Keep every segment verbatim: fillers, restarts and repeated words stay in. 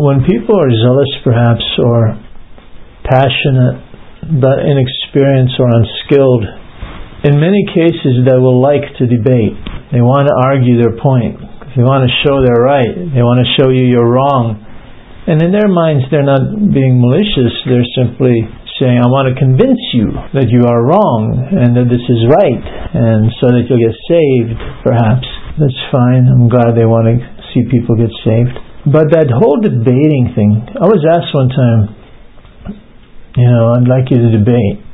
When people are zealous perhaps, or passionate, but inexperienced or unskilled, in many cases they will like to debate. They want to argue their point. They want to show they're right. They want to show you you're wrong. And in their minds they're not being malicious. They're simply saying, I want to convince you that you are wrong and that this is right, and so that you'll get saved perhaps. That's fine. I'm glad they want to see people get saved. But that whole debating thing, I was asked one time, you know, I'd like you to debate.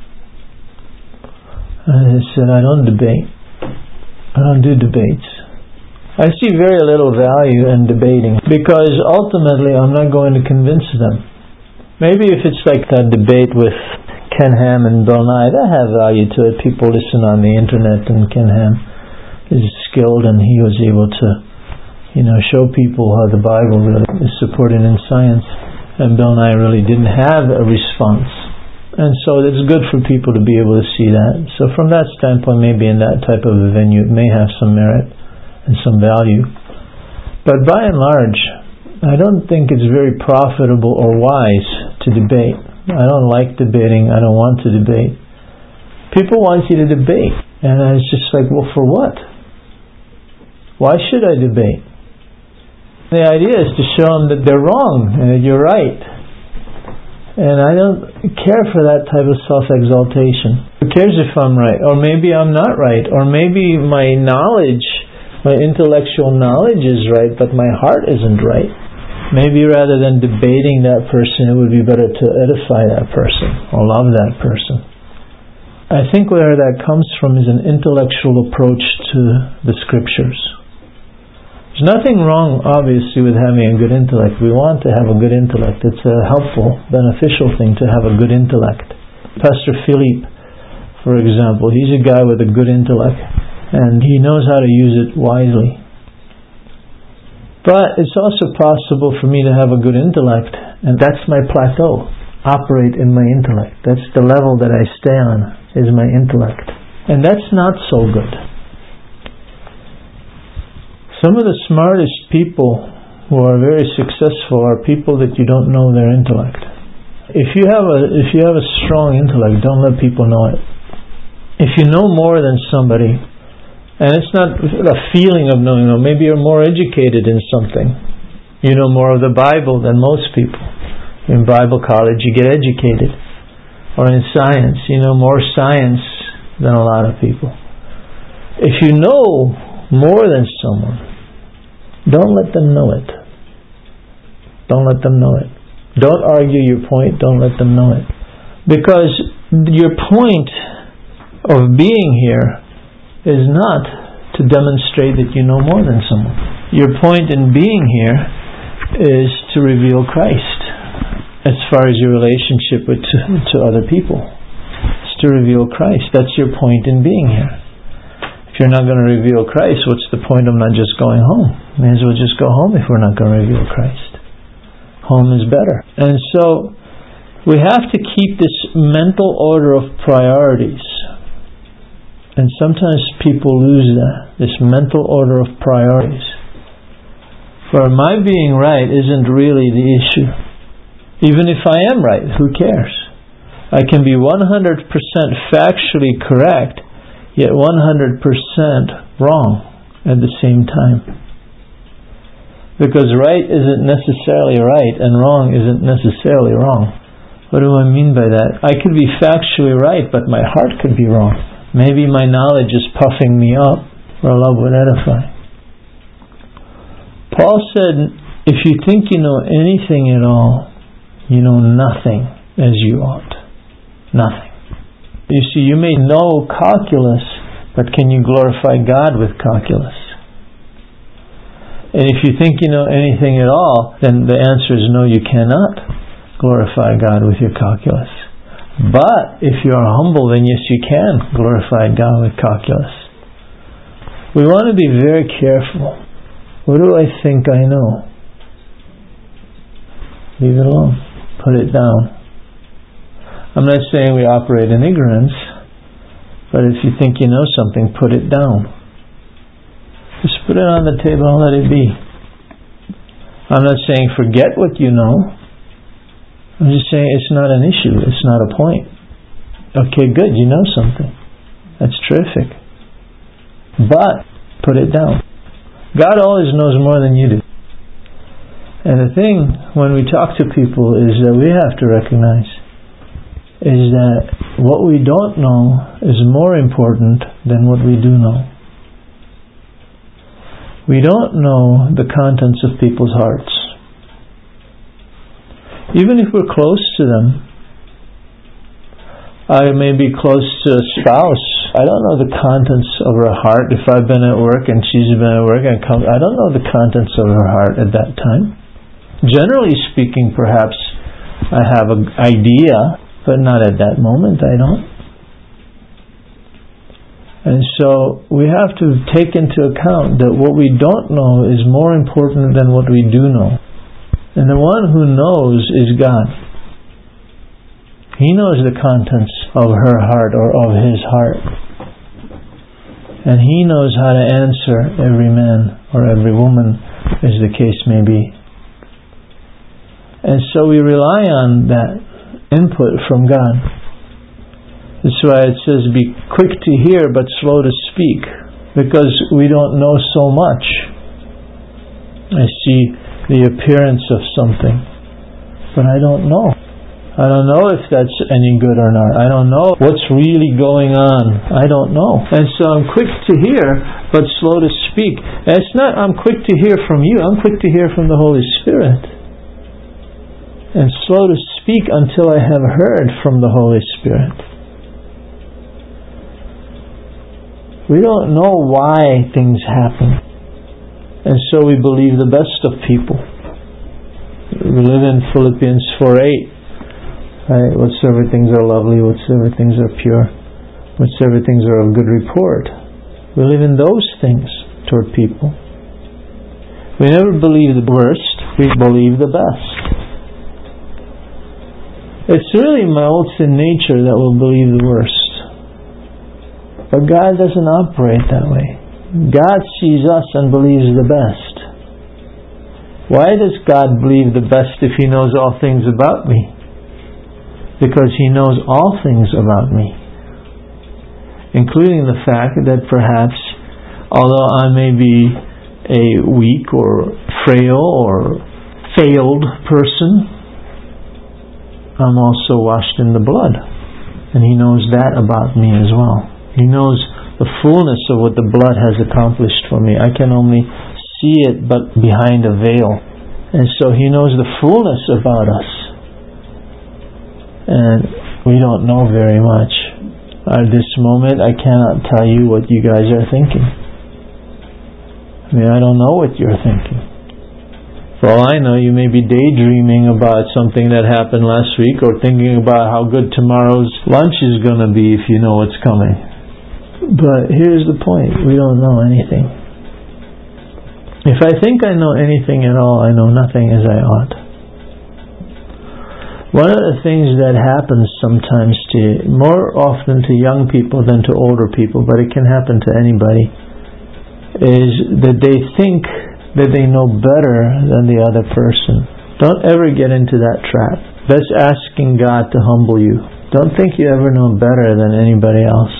I said, I don't debate. I don't do debates. I see very little value in debating, because ultimately I'm not going to convince them. Maybe if it's like that debate with Ken Ham and Bill Nye, that has value to it. People listen on the internet, and Ken Ham is skilled, and he was able to, you know, show people how the Bible really is supported in science. And Bill Nye really didn't have a response. And so it's good for people to be able to see that. So from that standpoint, maybe in that type of a venue, it may have some merit and some value. But by and large, I don't think it's very profitable or wise to debate. I don't like debating. I don't want to debate. People want you to debate. And I was just like, well, for what? Why should I debate? The idea is to show them that they're wrong and that you're right. And I don't care for that type of self-exaltation. Who cares if I'm right? Or maybe I'm not right. Or maybe my knowledge, my intellectual knowledge is right, but my heart isn't right. Maybe rather than debating that person, it would be better to edify that person or love that person. I think where that comes from is an intellectual approach to the Scriptures. There's nothing wrong, obviously, with having a good intellect. We want to have a good intellect. It's a helpful, beneficial thing to have a good intellect. Pastor Philippe, for example, he's a guy with a good intellect, and he knows how to use it wisely. But it's also possible for me to have a good intellect, and that's my plateau. Operate in my intellect. That's the level that I stay on, is my intellect. And that's not so good. Some of the smartest people who are very successful are people that you don't know their intellect. If you have a if you have a strong intellect, don't let people know it. If you know more than somebody, and it's not a feeling of knowing, or maybe you're more educated in something. You know more of the Bible than most people. In Bible college, you get educated. Or in science, you know more science than a lot of people. If you know more than someone, don't let them know it. Don't let them know it. Don't argue your point. Don't let them know it. Because your point of being here is not to demonstrate that you know more than someone. Your point in being here is to reveal Christ as far as your relationship with to, to other people. It's to reveal Christ. That's your point in being here. If you're not going to reveal Christ, what's the point of not just going home? May as well just go home if we're not going to reveal Christ. Home is better. And so we have to keep this mental order of priorities. And sometimes people lose that, this mental order of priorities. For my being right isn't really the issue. Even if I am right, who cares? I can be one hundred percent factually correct, yet one hundred percent wrong at the same time. Because right isn't necessarily right and wrong isn't necessarily wrong. What do I mean by that? I could be factually right, but my heart could be wrong. Maybe my knowledge is puffing me up, or love would edify. Paul said, if you think you know anything at all, you know nothing as you ought. Nothing. You see, you may know calculus, but can you glorify God with calculus? And if you think you know anything at all, then the answer is no, you cannot glorify God with your calculus. But if you are humble, then yes, you can glorify God with calculus. We want to be very careful. What do I think I know? Leave it alone. Put it down. I'm not saying we operate in ignorance, but if you think you know something, put it down. Just put it on the table and let it be. I'm not saying forget what you know. I'm just saying it's not an issue. It's not a point. Okay, good. You know something. That's terrific. But put it down. God always knows more than you do. And the thing when we talk to people is that we have to recognize is that what we don't know is more important than what we do know. We don't know the contents of people's hearts. Even if we're close to them, I may be close to a spouse. I don't know the contents of her heart. If I've been at work and she's been at work and come, I don't know the contents of her heart at that time. Generally speaking, perhaps I have an idea, but not at that moment. I don't. And so we have to take into account that what we don't know is more important than what we do know. And the one who knows is God. He knows the contents of her heart or of his heart. And He knows how to answer every man or every woman, as the case may be. And so we rely on that input from God. That's why it says, be quick to hear but slow to speak, because we don't know so much. I see the appearance of something, but I don't know. I don't know if that's any good or not. I don't know what's really going on. I don't know. And so I'm quick to hear, but slow to speak. And it's not I'm quick to hear from you. I'm quick to hear from the Holy Spirit. And slow to speak until I have heard from the Holy Spirit. We don't know why things happen. And so we believe the best of people. We live in Philippians four eight. Right? Whatsoever things are lovely, whatsoever things are pure, whatsoever things are of good report. We live in those things toward people. We never believe the worst, we believe the best. It's really my old sin nature that will believe the worst. But God doesn't operate that way. God sees us and believes the best. Why does God believe the best if He knows all things about me? Because He knows all things about me, including the fact that perhaps, although I may be a weak or frail or failed person, I'm also washed in the blood. And He knows that about me as well. He knows the fullness of what the blood has accomplished for me. I can only see it but behind a veil. And so He knows the fullness about us. And we don't know very much. At this moment, I cannot tell you what you guys are thinking. I mean, I don't know what you're thinking. For all I know, you may be daydreaming about something that happened last week, or thinking about how good tomorrow's lunch is going to be if you know what's coming. But here's the point. We don't know anything. If I think I know anything at all, I know nothing as I ought. One of the things that happens sometimes to, more often to young people than to older people, but it can happen to anybody, is that they think that they know better than the other person. Don't ever get into that trap. That's asking God to humble you. Don't think you ever know better than anybody else.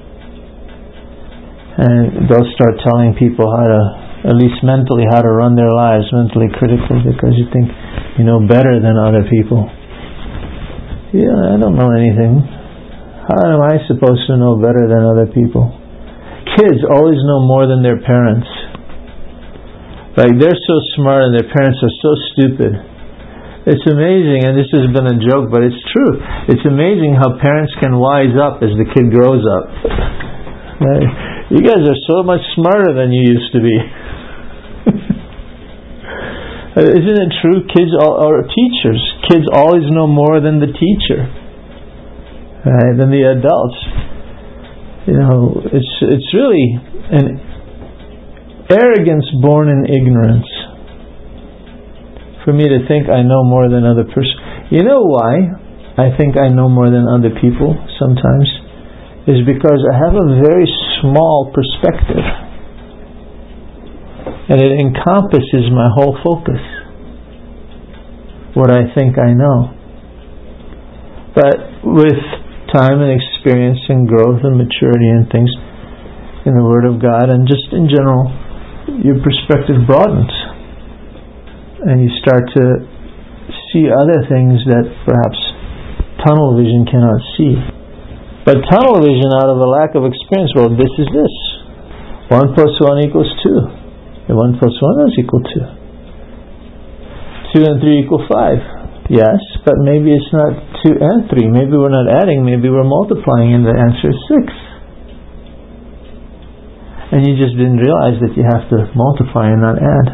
And they'll start telling people how to, at least mentally, how to run their lives, mentally critically, because you think you know better than other people. Yeah, I don't know anything. How am I supposed to know better than other people? Kids always know more than their parents. Like, they're so smart and their parents are so stupid. It's amazing, and this has been a joke, but it's true. It's amazing how parents can wise up as the kid grows up. Right? You guys are so much smarter than you used to be. Isn't it true? Kids are teachers. Kids always know more than the teacher, right? Than the adults. You know, it's it's really an arrogance born in ignorance. For me to think I know more than other person. You know why I think I know more than other people sometimes? Is because I have a very small perspective. And it encompasses my whole focus. what I think I know. But with time and experience and growth and maturity and things in the Word of God, and just in general, your perspective broadens. And you start to see other things that perhaps tunnel vision cannot see. But tunnel vision out of a lack of experience, well, this is this. One plus one equals two. And one plus one is equal to. Two and three equal five. Yes, but maybe it's not two and three. Maybe we're not adding, maybe we're multiplying, and the answer is six. And you just didn't realize that you have to multiply and not add.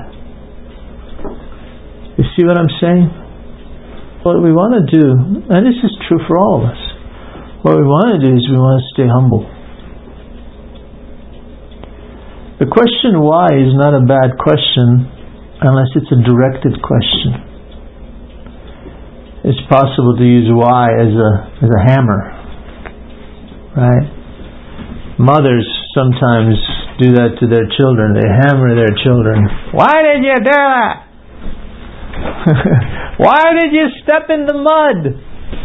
You see what I'm saying? What we want to do, and this is true for all of us, what we want to do is we want to stay humble. The question why is not a bad question unless it's a directed question. It's possible to use why as a as a hammer, right? Mothers sometimes do that to their children. They hammer their children. Why did you do that? Why did you step in the mud?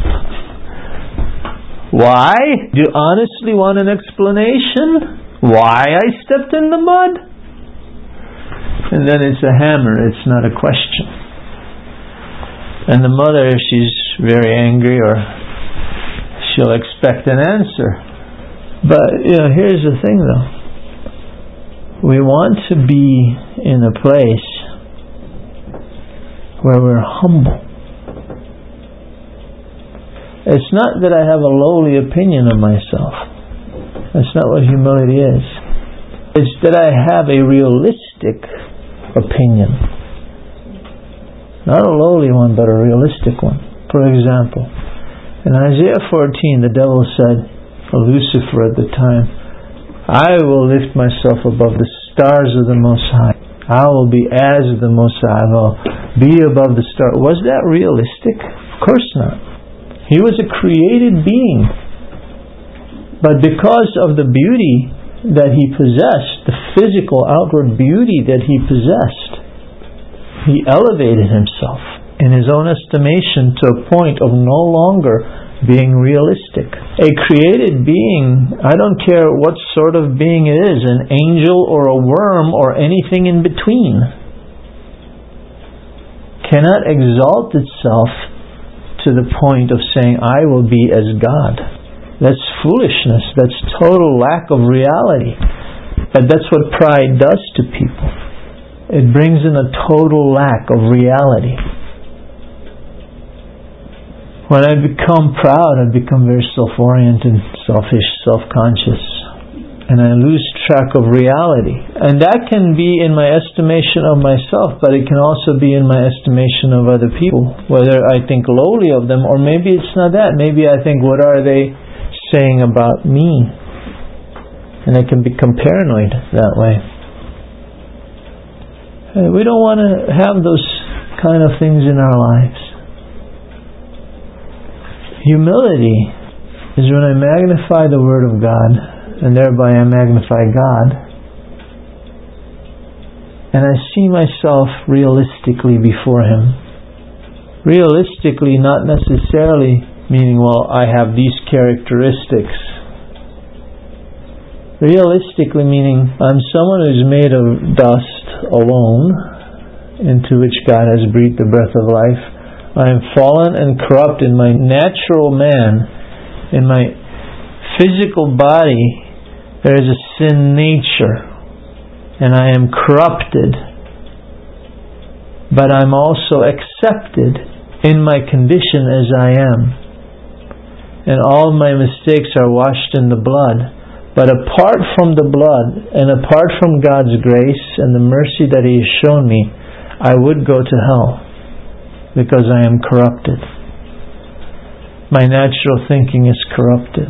Why? Do you honestly want an explanation? Why I stepped in the mud? And then it's a hammer, it's not a question. And the mother, if she's very angry, or she'll expect an answer. But, you know, here's the thing though. We want to be in a place where we're humble. It's not that I have a lowly opinion of myself. That's not what humility is. It's that I have a realistic opinion. Not a lowly one, but a realistic one. For example, in Isaiah fourteen, the devil said, for Lucifer at the time, I will lift myself above the stars of the Most High. I will be as the Most High. I will be above the stars. Was that realistic? Of course not. He was a created being. But because of the beauty that he possessed, the physical outward beauty that he possessed, he elevated himself in his own estimation to a point of no longer being realistic. A created being, I don't care what sort of being it is, an angel or a worm or anything in between, cannot exalt itself to the point of saying, I will be as God. That's foolishness. That's total lack of reality. But that's what pride does to people. It brings in a total lack of reality. When I become proud, I become very self-oriented, selfish, self-conscious, and I lose track of reality. And that can be in my estimation of myself, but it can also be in my estimation of other people. Whether I think lowly of them, or maybe it's not that. Maybe I think, what are they saying about me? And I can become paranoid that way. We don't want to have those kind of things in our lives. Humility is when I magnify the Word of God, and thereby I magnify God, and I see myself realistically before Him. Realistically, not necessarily meaning, well, I have these characteristics. Realistically meaning, I'm someone who's made of dust alone, into which God has breathed the breath of life. I am fallen and corrupt in my natural man. In my physical body, there is a sin nature, and I am corrupted. But I'm also accepted in my condition as I am. And all my mistakes are washed in the blood. But apart from the blood, and apart from God's grace and the mercy that He has shown me, I would go to hell, because I am corrupted. My natural thinking is corrupted.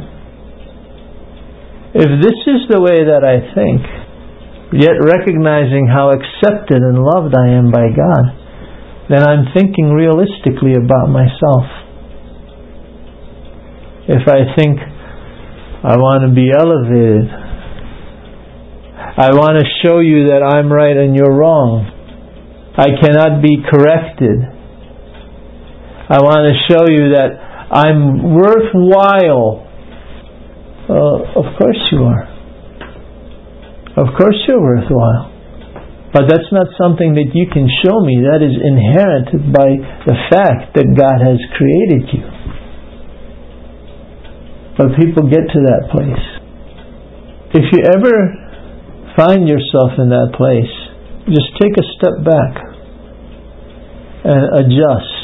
If this is the way that I think, yet recognizing how accepted and loved I am by God, then I'm thinking realistically about myself. If I think I want to be elevated, I want to show you that I'm right and you're wrong, I cannot be corrected, I want to show you that I'm worthwhile. Uh, of course you are. Of course you're worthwhile. But that's not something that you can show me. That is inherent by the fact that God has created you. But people get to that place. If you ever find yourself in that place, just take a step back and adjust.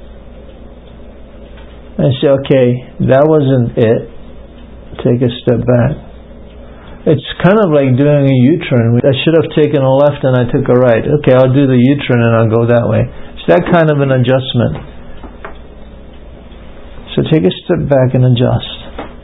And say, okay, that wasn't it. Take a step back. It's kind of like doing a U-turn. I should have taken a left and I took a right. Okay, I'll do the U-turn and I'll go that way. It's that kind of an adjustment. So take a step back and adjust.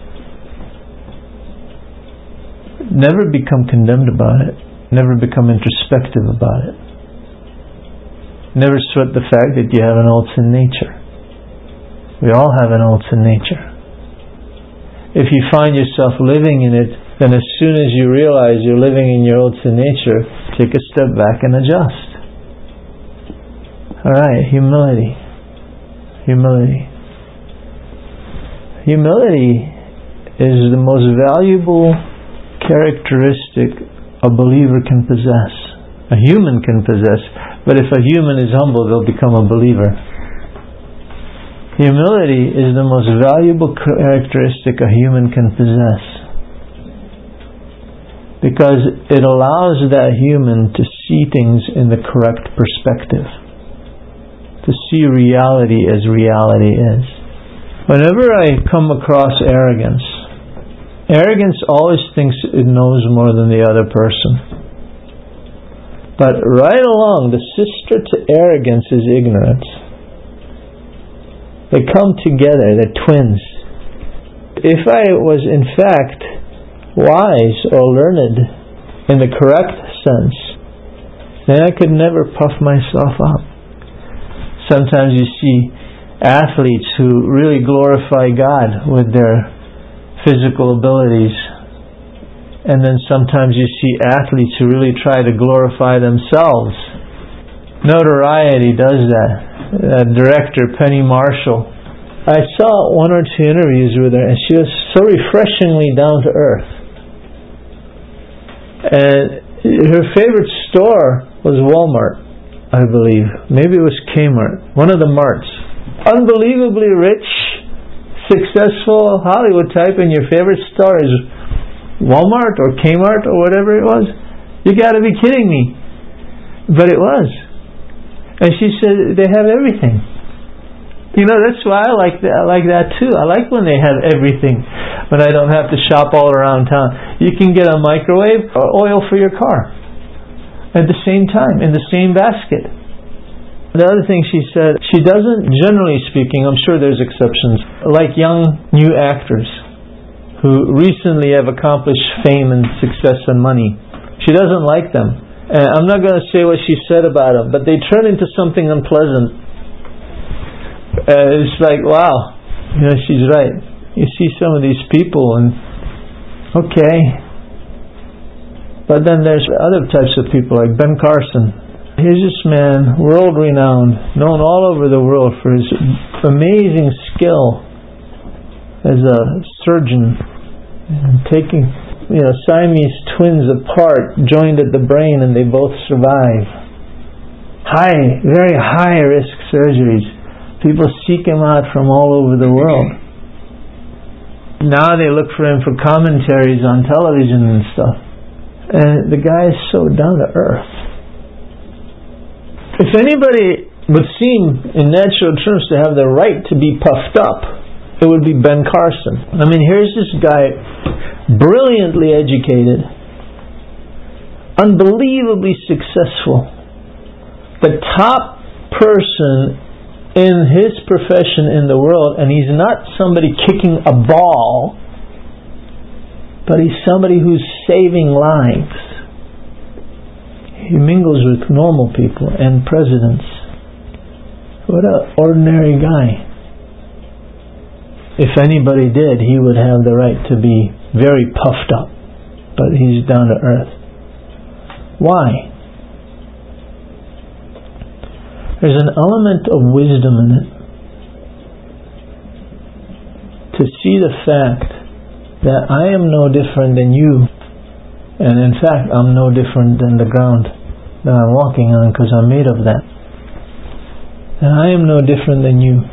Never become condemned about it. Never become introspective about it. Never sweat the fact that you have an old sin nature. We all have an old sin nature. If you find yourself living in it, then as soon as you realize you're living in your old sin nature, take a step back and adjust. Alright, humility. Humility. Humility is the most valuable characteristic a believer can possess. A human can possess. But if a human is humble, they'll become a believer. Humility is the most valuable characteristic a human can possess. Because it allows that human to see things in the correct perspective. To see reality as reality is. Whenever I come across arrogance, arrogance always thinks it knows more than the other person. But right along, the sister to arrogance is ignorance. They come together, they're twins. If I was in fact wise or learned in the correct sense, then I could never puff myself up. Sometimes you see athletes who really glorify God with their physical abilities, and then sometimes you see athletes who really try to glorify themselves. Notoriety does that. Uh, director Penny Marshall, I saw one or two interviews with her and she was so refreshingly down to earth. And her favorite store was Walmart, I believe. Maybe it was Kmart. One of the marts. Unbelievably rich, successful Hollywood type, and your favorite store is Walmart or Kmart or whatever it was. You gotta be kidding me. But it was. And she said they have everything. You know, that's why I like that, I like that too. I like when they have everything, when I don't have to shop all around town. You can get a microwave or oil for your car at the same time, in the same basket. The other thing she said, she doesn't, generally speaking, I'm sure there's exceptions, like young new actors who recently have accomplished fame and success and money. She doesn't like them. And I'm not going to say what she said about them, but they turn into something unpleasant. Uh, it's like, wow, you know, she's right. You see some of these people and, okay. But then there's other types of people like Ben Carson. He's this man, world renowned, known all over the world for his amazing skill as a surgeon, and taking, you know, Siamese twins apart, joined at the brain, and they both survive. High, very high risk surgeries. People seek him out from all over the world. Now they look for him for commentaries on television and stuff. And the guy is so down to earth. If anybody would seem, in natural terms, to have the right to be puffed up, it would be Ben Carson. I mean, here's this guy, brilliantly educated, unbelievably successful, the top person in his profession in the world, and he's not somebody kicking a ball, but he's somebody who's saving lives. He mingles with normal people and presidents. What an ordinary guy. If anybody did, he would have the right to be very puffed up, but he's down to earth. Why? There's an element of wisdom in it. to see the fact that I am no different than you, and in fact I'm no different than the ground that I'm walking on, because I'm made of that. And I am no different than you.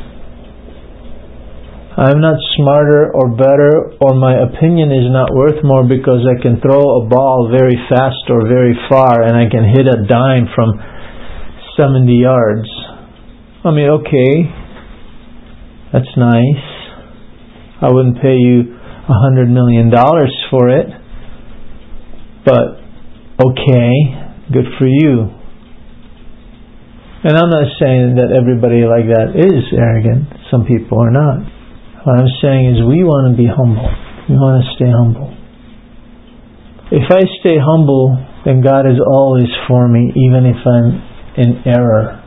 I'm not smarter or better, or my opinion is not worth more because I can throw a ball very fast or very far and I can hit a dime from seventy yards. I mean, okay, that's nice. I wouldn't pay you a hundred million dollars for it, but okay, good for you. And I'm not saying that everybody like that is arrogant. Some people are not. What I'm saying is we want to be humble. We want to stay humble. If I stay humble, then God is always for me, even if I'm in error.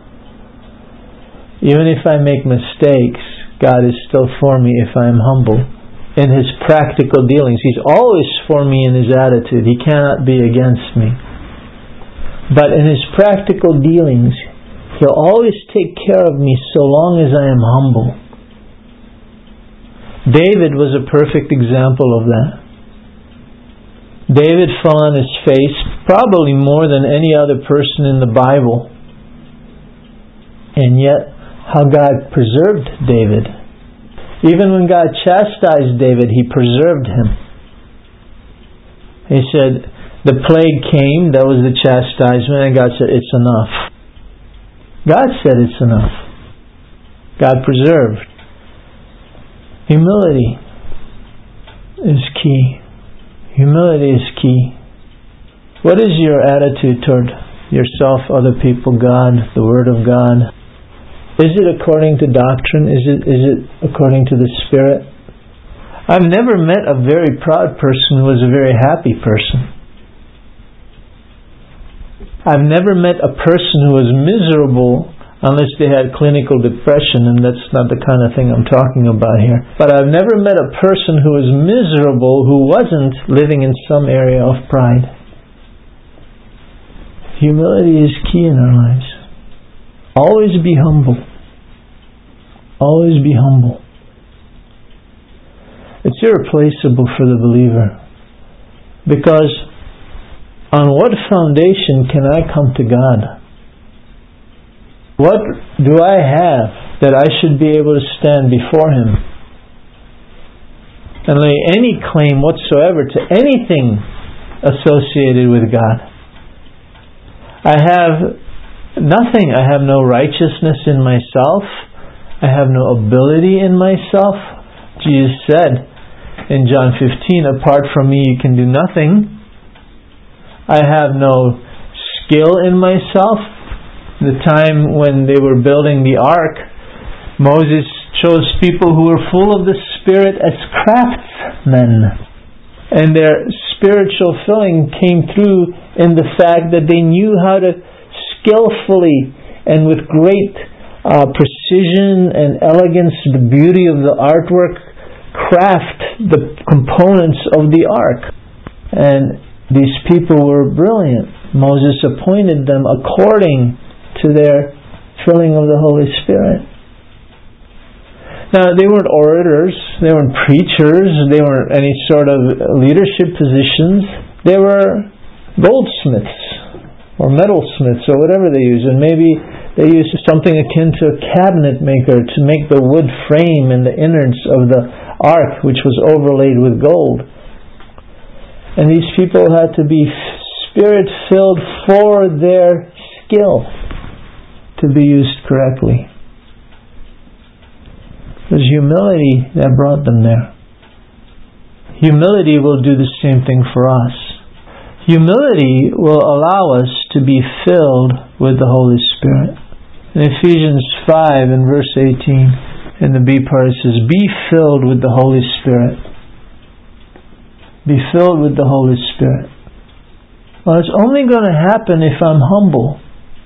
Even if I make mistakes, God is still for me if I'm humble. In His practical dealings, He's always for me in His attitude. He cannot be against me. But in His practical dealings, He'll always take care of me so long as I am humble. David was a perfect example of that. David fell on his face probably more than any other person in the Bible. And yet, how God preserved David. Even when God chastised David, He preserved him. He said, the plague came, that was the chastisement, and God said, it's enough. God said it's enough. God preserved. Humility is key. Humility is key. What is your attitude toward yourself, other people, God, the Word of God? Is it according to doctrine? Is it is it according to the Spirit? I've never met a very proud person who was a very happy person. I've never met a person who was miserable unless they had clinical depression, and that's not the kind of thing I'm talking about here. But I've never met a person who was miserable who wasn't living in some area of pride. Humility is key in our lives. Always be humble. Always be humble. It's irreplaceable for the believer. Because on what foundation can I come to God? What do I have that I should be able to stand before Him and lay any claim whatsoever to anything associated with God? I have nothing. I have no righteousness in myself. I have no ability in myself. Jesus said in John fifteen, apart from me you can do nothing. I have no skill in myself. The time when they were building the ark, Moses chose people who were full of the Spirit as craftsmen. And their spiritual filling came through in the fact that they knew how to skillfully and with great uh, precision and elegance, the beauty of the artwork, craft the components of the ark. And these people were brilliant. Moses appointed them according to their filling of the Holy Spirit. Now, they weren't orators, they weren't preachers, they weren't any sort of leadership positions. They were goldsmiths or metalsmiths or whatever they use. And maybe they used something akin to a cabinet maker to make the wood frame and the innards of the ark, which was overlaid with gold. And these people had to be Spirit-filled for their skill to be used correctly. It was humility that brought them there. Humility will do the same thing for us. Humility will allow us to be filled with the Holy Spirit. In Ephesians five and verse eighteen, in the B part it says, be filled with the Holy Spirit. Be filled with the Holy Spirit. Well, it's only going to happen if I'm humble.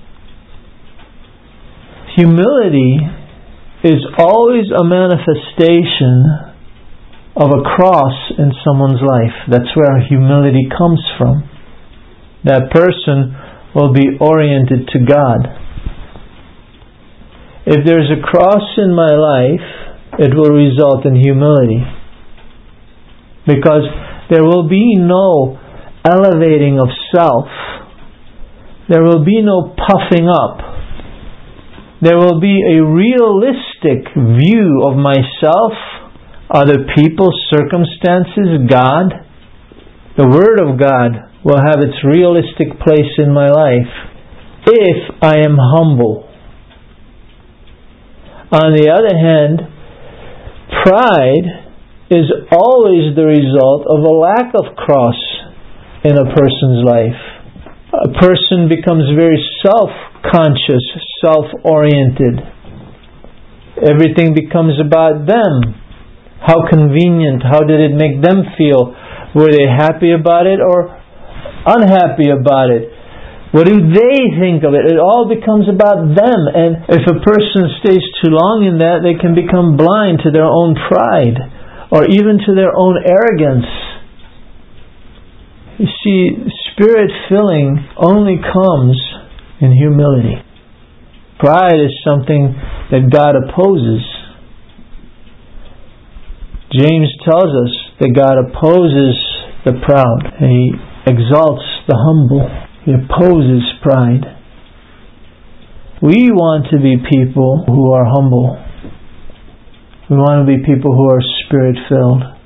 Humility is always a manifestation of a cross in someone's life. That's where humility comes from. That person will be oriented to God. If there's a cross in my life, it will result in humility. Because there will be no elevating of self. There will be no puffing up. There will be a realistic view of myself, other people, circumstances, God. The Word of God will have its realistic place in my life if I am humble. On the other hand, pride is always the result of a lack of cross in a person's life. A person becomes very self-conscious, self-oriented. Everything becomes about them. How convenient, how did it make them feel? Were they happy about it or unhappy about it? What do they think of it? It all becomes about them. And if a person stays too long in that, they can become blind to their own pride or even to their own arrogance. You see, Spirit filling only comes in humility. Pride is something that God opposes. James tells us that God opposes the proud and He exalts the humble. He opposes pride. We want to be people who are humble. We want to be people who are Spirit-filled.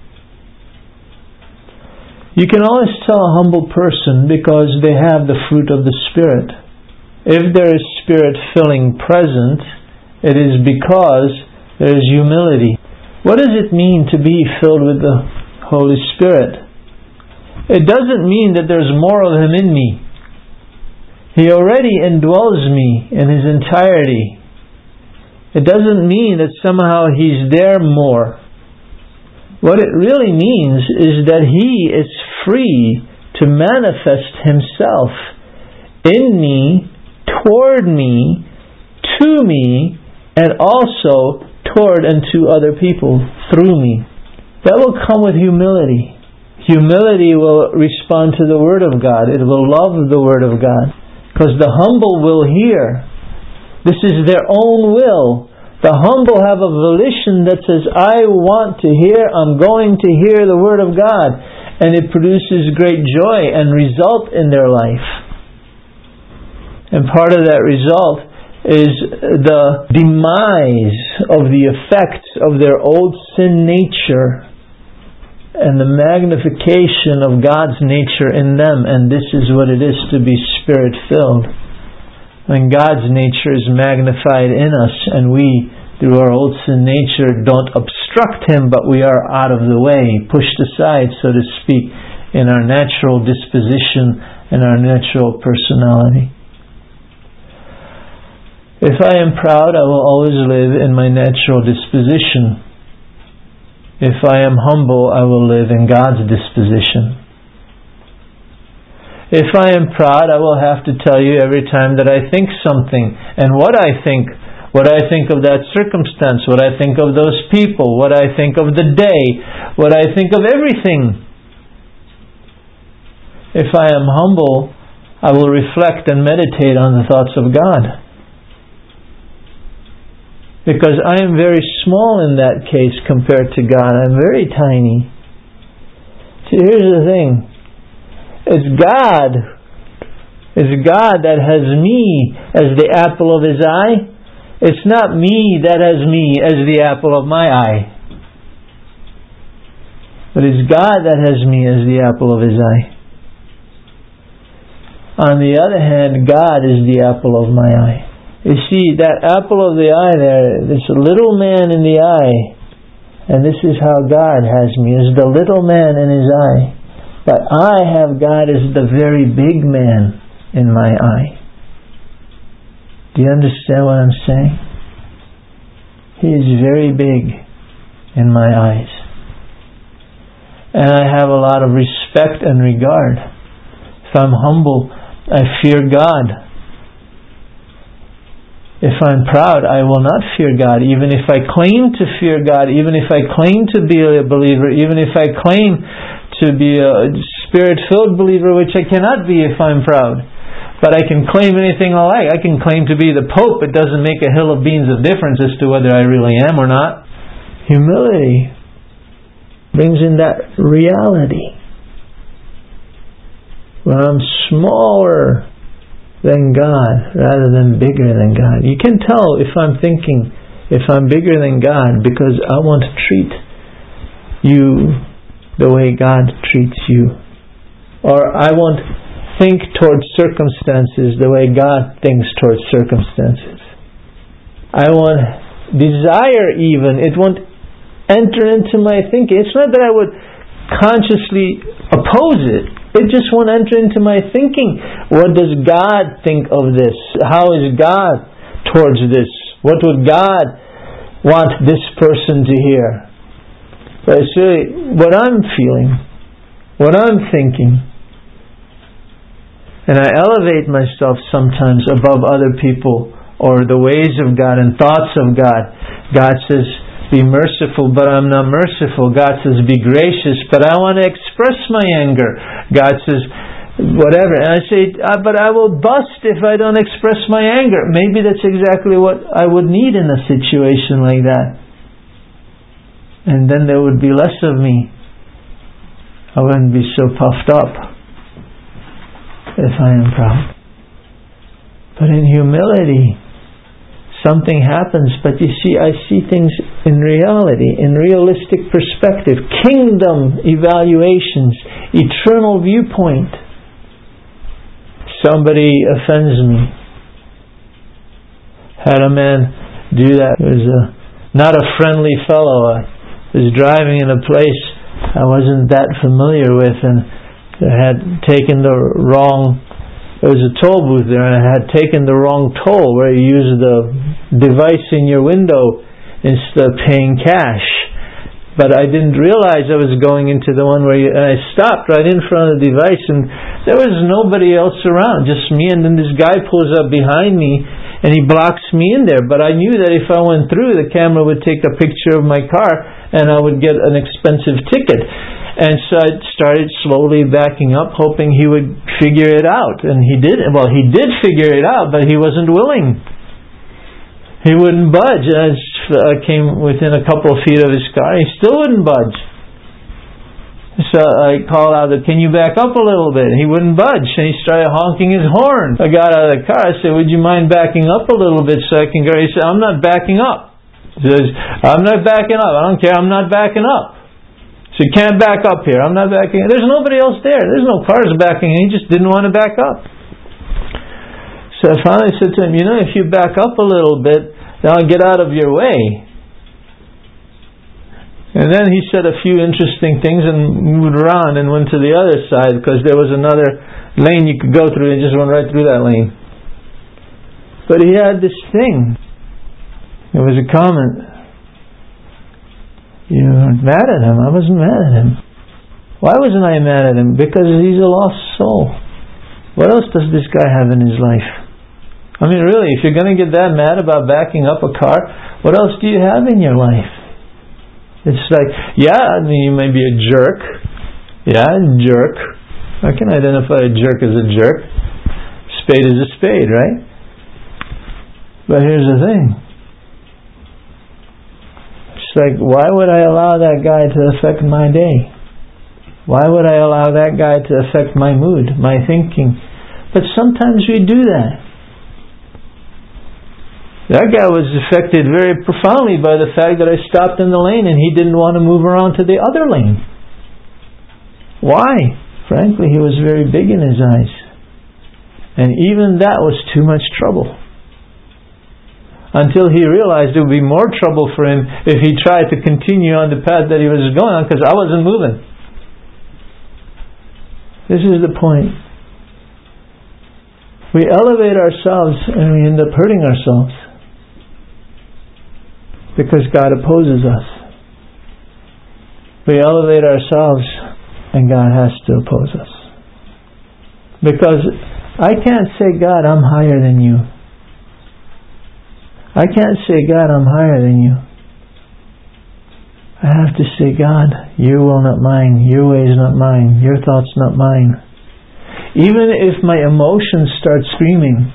You can always tell a humble person because they have the fruit of the Spirit. If there is Spirit-filling present, it is because there is humility. What does it mean to be filled with the Holy Spirit? It doesn't mean that there's more of Him in me. He already indwells me in His entirety. It doesn't mean that somehow He's there more. What it really means is that He is free to manifest Himself in me, toward me, to me, and also toward and to other people through me. That will come with humility. Humility will respond to the Word of God. It will love the Word of God. Because the humble will hear. This is their own will. The humble have a volition that says, I want to hear, I'm going to hear the Word of God. And it produces great joy and result in their life. And part of that result is the demise of the effects of their old sin nature and the magnification of God's nature in them. And this is what it is to be Spirit-filled. When God's nature is magnified in us and we, through our old sin nature, don't obstruct Him, but we are out of the way, pushed aside, so to speak, in our natural disposition and our natural personality. If I am proud, I will always live in my natural disposition. If I am humble, I will live in God's disposition. If I am proud, I will have to tell you every time that I think something, and what I think, what I think of that circumstance, what I think of those people, what I think of the day, what I think of everything. If I am humble, I will reflect and meditate on the thoughts of God. Because I am very small in that case compared to God. I'm very tiny. See, here's the thing. It's God. It's God that has me as the apple of His eye. It's not me that has me as the apple of my eye. But it's God that has me as the apple of His eye. On the other hand, God is the apple of my eye. You see, that apple of the eye there, this little man in the eye, and this is how God has me, is the little man in His eye. But I have God as the very big man in my eye. Do you understand what I'm saying? He is very big in my eyes. And I have a lot of respect and regard. If I'm humble, I fear God. If I'm proud, I will not fear God. Even if I claim to fear God, even if I claim to be a believer, even if I claim to be a Spirit-filled believer, which I cannot be if I'm proud. But I can claim anything I like. I can claim to be the Pope. It doesn't make a hill of beans of difference as to whether I really am or not. Humility brings in that reality. When I'm smaller than God rather than bigger than God. You can tell if I'm thinking, if I'm bigger than God, because I want to treat you the way God treats you. Or I won't think towards circumstances the way God thinks towards circumstances. I won't desire even, it won't enter into my thinking. It's not that I would consciously oppose it. It just won't enter into my thinking. What does God think of this? How is God towards this? What would God want this person to hear? But it's really what I'm feeling, what I'm thinking. And I elevate myself sometimes above other people or the ways of God and thoughts of God. God says, be merciful, but I'm not merciful. God says, be gracious, but I want to express my anger. God says, whatever. And I say, but I will bust if I don't express my anger. Maybe that's exactly what I would need in a situation like that. And then there would be less of me. I wouldn't be so puffed up if I am proud. But in humility, something happens, but you see, I see things in reality, in realistic perspective, kingdom evaluations, eternal viewpoint. Somebody offends me. Had a man do that. It was a, not a friendly fellow. I was driving in a place I wasn't that familiar with, and I had taken the wrong There was a toll booth there, and I had taken the wrong toll where you use the device in your window instead of paying cash. But I didn't realize I was going into the one where you, and I stopped right in front of the device, and there was nobody else around, just me. And then this guy pulls up behind me, and he blocks me in there. But I knew that if I went through, the camera would take a picture of my car, and I would get an expensive ticket. And so I started slowly backing up, hoping he would figure it out. And he did. Well, he did figure it out, but he wasn't willing. He wouldn't budge. And I came within a couple of feet of his car. He still wouldn't budge. So I called out, "Can you back up a little bit?" He wouldn't budge. And he started honking his horn. I got out of the car. I said, "Would you mind backing up a little bit so I can go?" He said, "I'm not backing up." He says, "I'm not backing up. I don't care. I'm not backing up." So you can't back up here. I'm not backing. There's nobody else there. There's no cars backing. He just didn't want to back up. So I finally said to him, "You know, if you back up a little bit, then I'll get out of your way." And then he said a few interesting things and moved around and went to the other side, because there was another lane you could go through, and just went right through that lane. But he had this thing. There was a comment. You weren't mad at him. I wasn't mad at him. Why wasn't I mad at him? Because he's a lost soul. What else does this guy have in his life? I mean, really, if you're going to get that mad about backing up a car, what else do you have in your life? It's like, yeah, I mean, you may be a jerk. Yeah, a jerk. I can identify a jerk as a jerk. Spade is a spade, right? But here's the thing. It's like, why would I allow that guy to affect my day? Why would I allow that guy to affect my mood, my thinking? But sometimes we do that. That guy was affected very profoundly by the fact that I stopped in the lane and he didn't want to move around to the other lane. Why? Frankly, he was very big in his eyes. And even that was too much trouble. Until he realized it would be more trouble for him if he tried to continue on the path that he was going on, because I wasn't moving. This is the point. We elevate ourselves and we end up hurting ourselves, because God opposes us. We elevate ourselves and God has to oppose us. Because I can't say, "God, I'm higher than you." I can't say, "God, I'm higher than you." I have to say, "God, your will not mine, your ways not mine, your thoughts not mine." Even if my emotions start screaming,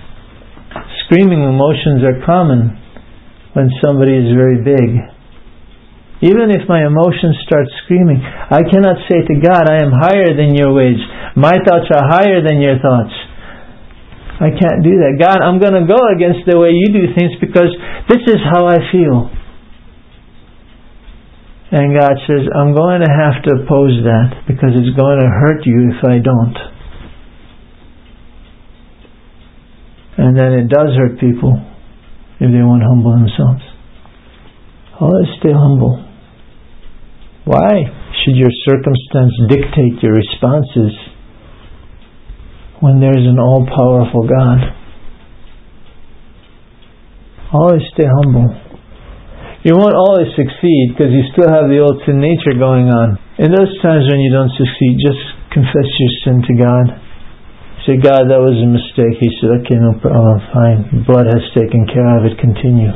screaming emotions are common when somebody is very big. Even if my emotions start screaming, I cannot say to God, I am higher than your ways. My thoughts are higher than your thoughts. I can't do that. God, I'm going to go against the way you do things because this is how I feel. And God says, I'm going to have to oppose that because it's going to hurt you if I don't. And then it does hurt people if they won't humble themselves. Always stay humble. Why should your circumstance dictate your responses when there's an all-powerful God? Always stay humble. You won't always succeed because you still have the old sin nature going on. In those times when you don't succeed, just confess your sin to God. Say, God, that was a mistake. He said, okay, no problem, fine. Blood has taken care of it. Continue.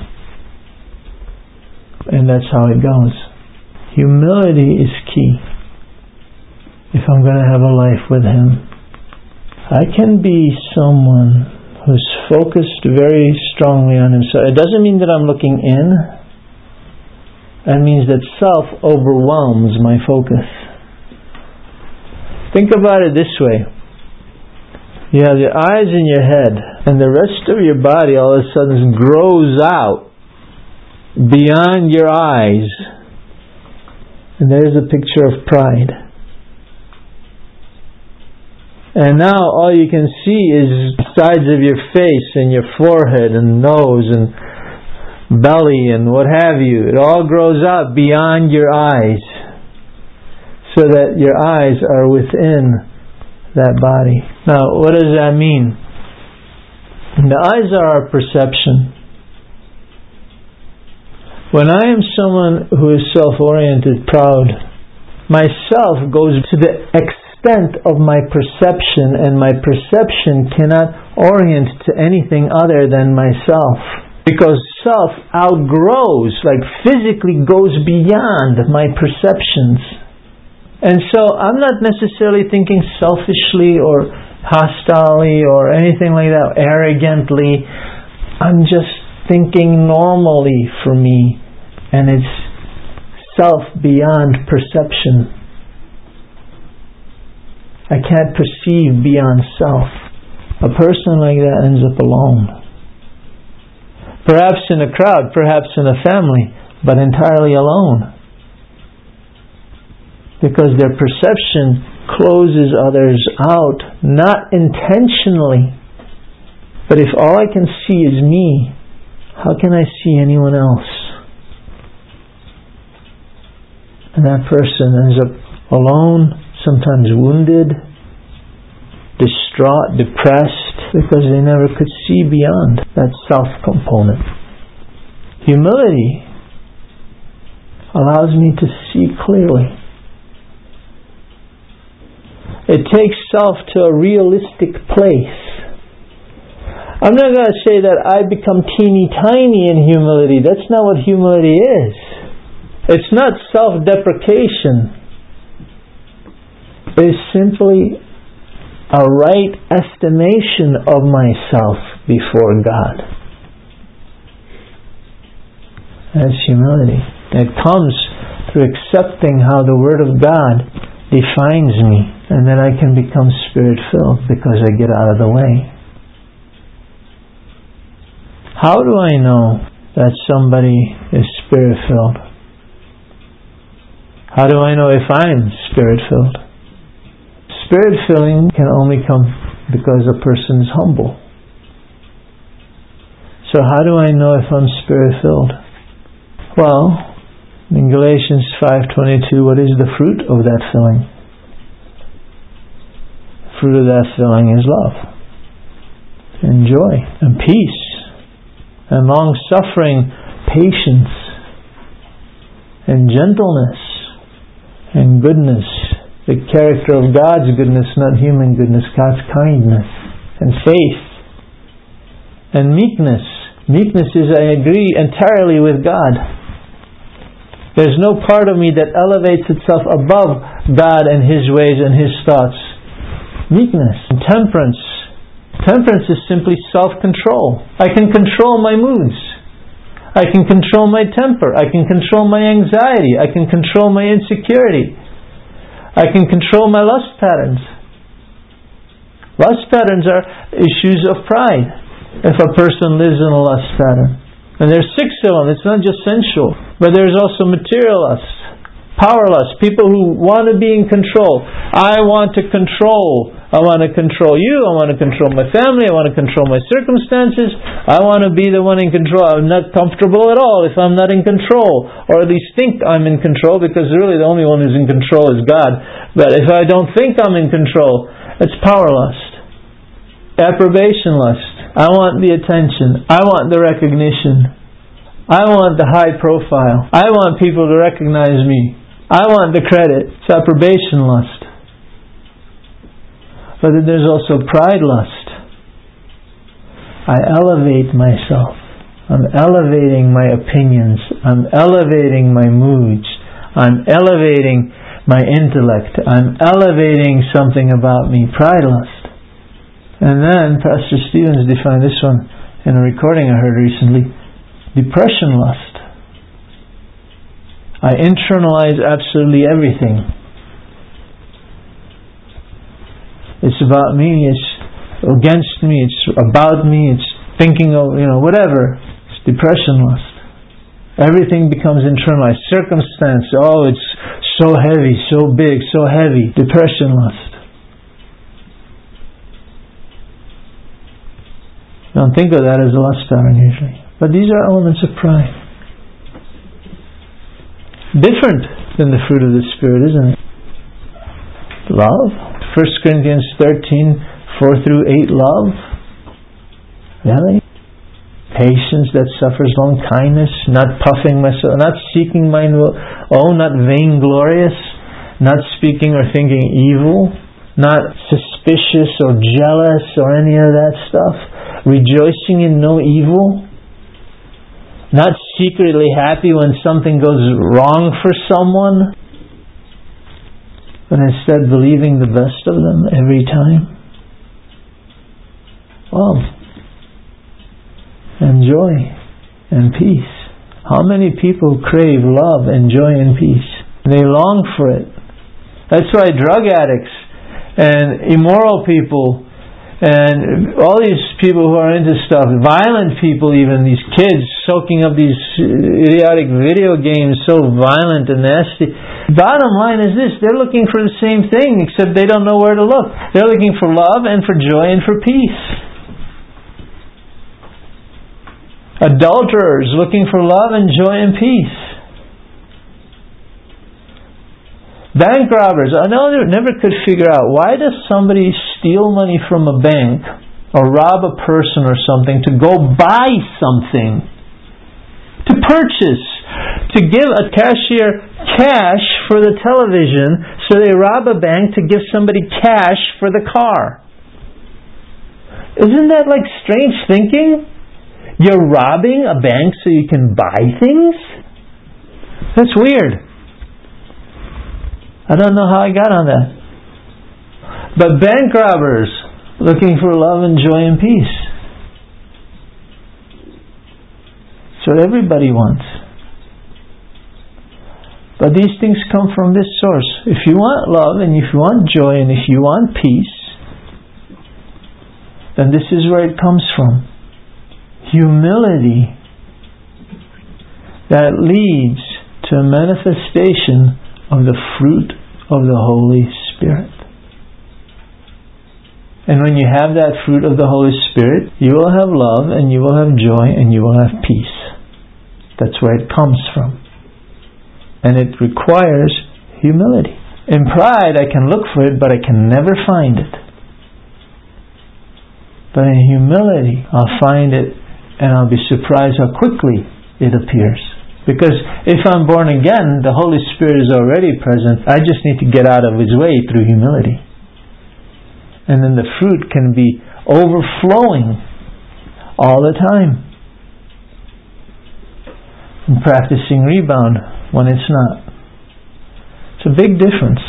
And that's how it goes. Humility is key if I'm going to have a life with Him. I can be someone who's focused very strongly on himself. It doesn't mean that I'm looking in. It means that self overwhelms my focus. Think about it this way. You have your eyes in your head, and the rest of your body all of a sudden grows out beyond your eyes. And there's a picture of pride. And now all you can see is sides of your face and your forehead and nose and belly and what have you. It all grows out beyond your eyes so that your eyes are within that body. Now, what does that mean? The eyes are our perception. When I am someone who is self-oriented, proud, my self goes to the extent of my perception, and my perception cannot orient to anything other than myself. Because self outgrows, like physically goes beyond my perceptions. And so I'm not necessarily thinking selfishly or hostilely or anything like that, arrogantly. I'm just thinking normally for me, and it's self beyond perception. I can't perceive beyond self. A person like that ends up alone. Perhaps in a crowd, perhaps in a family, but entirely alone. Because their perception closes others out, not intentionally. But if all I can see is me, how can I see anyone else? And that person ends up alone, sometimes wounded, distraught, depressed, because they never could see beyond that self component. Humility allows me to see clearly. It takes self to a realistic place. I'm not going to say that I become teeny tiny in humility. That's not what humility is. It's not self-deprecation. It's simply a right estimation of myself before God. That's humility. It comes through accepting how the Word of God defines me, and then I can become Spirit-filled because I get out of the way. How do I know that somebody is Spirit-filled? How do I know if I'm Spirit-filled? Spirit-filling can only come because a person is humble. So how do I know if I'm Spirit-filled? Well, in Galatians five twenty-two, what is the fruit of that filling? The fruit of that filling is love, and joy, and peace, and long-suffering, patience, and gentleness, and goodness. The character of God's goodness, not human goodness, God's kindness, and faith, and meekness. Meekness is, I agree entirely with God. There's no part of me that elevates itself above God and His ways and His thoughts. Meekness and temperance. Temperance is simply self-control. I can control my moods. I can control my temper. I can control my anxiety. I can control my insecurity. I can control my lust patterns. Lust patterns are issues of pride. If a person lives in a lust pattern. And there's six of them. It's not just sensual. But there's also material lust. Power lust. People who want to be in control. I want to control. I want to control you. I want to control my family. I want to control my circumstances. I want to be the one in control. I'm not comfortable at all if I'm not in control. Or at least think I'm in control, because really the only one who's in control is God. But if I don't think I'm in control, it's power lust. Approbation lust. I want the attention. I want the recognition. I want the high profile. I want people to recognize me. I want the credit. It's approbation lust. But then there's also pride lust. I elevate myself. I'm elevating my opinions. I'm elevating my moods. I'm elevating my intellect. I'm elevating something about me. Pride lust. And then Pastor Stevens defined this one in a recording I heard recently. Depression lust. I internalize absolutely everything. It's about me, it's against me, it's about me, it's thinking of, you know, whatever. It's depression lust. Everything becomes internalized. Circumstance, oh, it's so heavy, so big, so heavy. Depression lust. Don't think of that as a lust pattern usually. But these are elements of pride. Different than the fruit of the Spirit, isn't it? Love. First Corinthians thirteen, four through eight, love. Really? Patience that suffers long, kindness, not puffing myself, not seeking mine own, not vainglorious, not speaking or thinking evil, not suspicious or jealous or any of that stuff. Rejoicing in no evil, not secretly happy when something goes wrong for someone, but instead believing the best of them every time. Love and joy and peace. How many people crave love and joy and peace? They long for it. That's why drug addicts and immoral people and all these people who are into stuff, violent people even, these kids soaking up these idiotic video games, so violent and nasty. Bottom line is this, they're looking for the same thing, except they don't know where to look. They're looking for love and for joy and for peace. Adulterers looking for love and joy and peace. Bank robbers, I know they never could figure out, why does somebody steal money from a bank or rob a person or something to go buy something, to purchase, to give a cashier cash for the television, so they rob a bank to give somebody cash for the car. Isn't that like strange thinking? You're robbing a bank so you can buy things? That's weird. I don't know how I got on that. But bank robbers looking for love and joy and peace. It's what everybody wants. But these things come from this source. If you want love and if you want joy and if you want peace, then this is where it comes from. Humility that leads to a manifestation of the fruit of the Holy Spirit. And when you have that fruit of the Holy Spirit, you will have love and you will have joy and you will have peace. That's where it comes from. And it requires humility. In pride, I can look for it, but I can never find it. But in humility, I'll find it and I'll be surprised how quickly it appears. Because if I'm born again, the Holy Spirit is already present. I just need to get out of His way through humility. And then the fruit can be overflowing all the time. And practicing rebound when it's not. It's a big difference.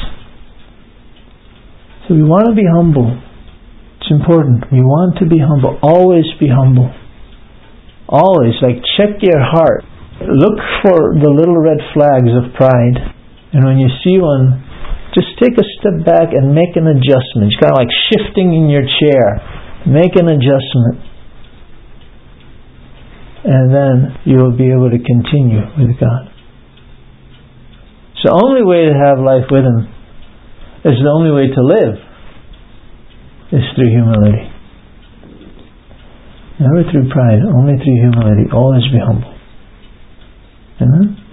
So we want to be humble. It's important. We want to be humble. Always be humble. Always, like, check your heart. Look for the little red flags of pride. And when you see one, just take a step back and make an adjustment. It's kind of like shifting in your chair. Make an adjustment. And then you will be able to continue with God. So the only way to have life with Him is the only way to live is through humility. Never through pride, only through humility. Always be humble. Amen?